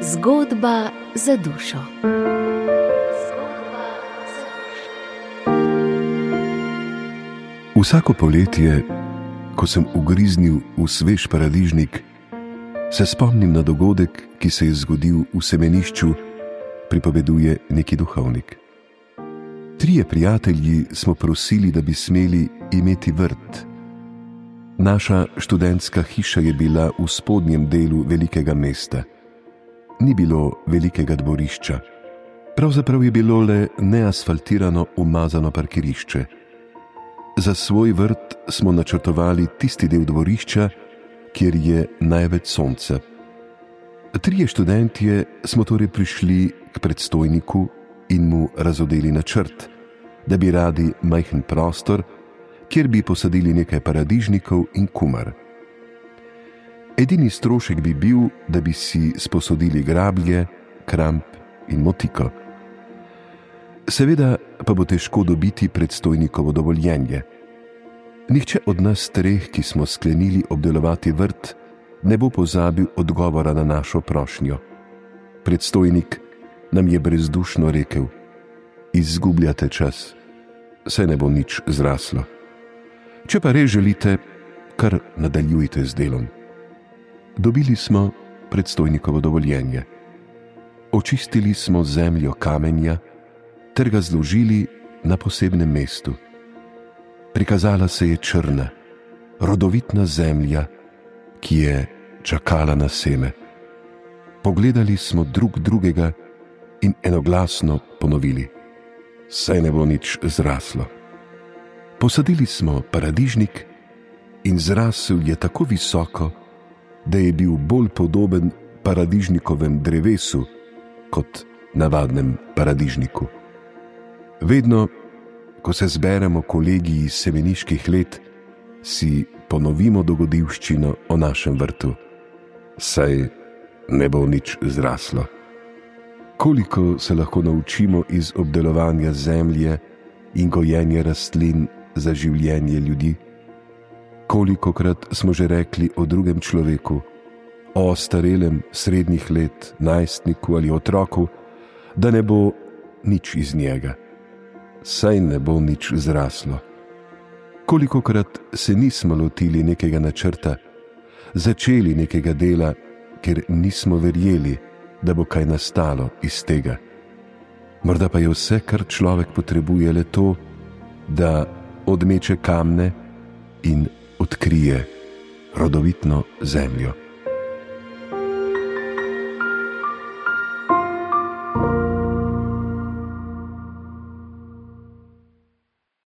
Zgodba za dušo. Vsako poletje, ko sem ugriznil v svež paradižnik, se spomnim na dogodek, ki se je zgodil v semenišču, pripoveduje neki duhovnik. 3 prijatelji smo prosili, da bi smeli imeti vrt. Naša študentska hiša je bila v spodnjem delu velikega mesta. Ni bilo velikega dvorišča. Pravzaprav je bilo le neasfaltirano umazano parkirišče. Za svoj vrt smo načrtovali tisti del dvorišča, kjer je največ sonca. 3 študentje smo torej prišli k predstojniku in mu razodeli načrt, da bi radi majhen prostor, kjer bi posadili nekaj paradižnikov in kumar. Edini strošek bi bil, da bi si sposodili grablje, kramp in motiko. Seveda pa bo težko dobiti predstojnikovo dovoljenje. Nihče od nas 3, ki smo sklenili obdelovati vrt, ne bo pozabil odgovora na našo prošnjo. Predstojnik nam je brezdušno rekel: izgubljate čas, saj ne bo nič zraslo. Če pa res želite, kar nadaljujte z delom. Dobili smo predstojnikovo dovoljenje. Očistili smo zemljo kamenja ter ga zložili na posebnem mestu. Prikazala se je črna, rodovitna zemlja, ki je čakala na seme. Pogledali smo drug drugega in enoglasno ponovili: saj ne bo nič zraslo. Posadili smo paradižnik in zrasel je tako visoko, da je bil bolj podoben paradižnikovem drevesu kot navadnem paradižniku. Vedno, ko se zberemo kolegi iz semeniških let, si ponovimo dogodivščino o našem vrtu. Saj ne bo nič zraslo. Koliko se lahko naučimo iz obdelovanja zemlje in gojenja rastlin za življenje ljudi? Kolikokrat smo že rekli o drugem človeku, o starelem srednjih let, najstniku ali otroku, da ne bo nič iz njega. Saj ne bo nič zraslo. Kolikokrat se nismo lotili nekega načrta, začeli nekega dela, ker nismo verjeli, da bo kaj nastalo iz tega. Morda pa je vse, kar človek potrebuje, le to, da odmeče kamne in odkrije rodovitno zemljo.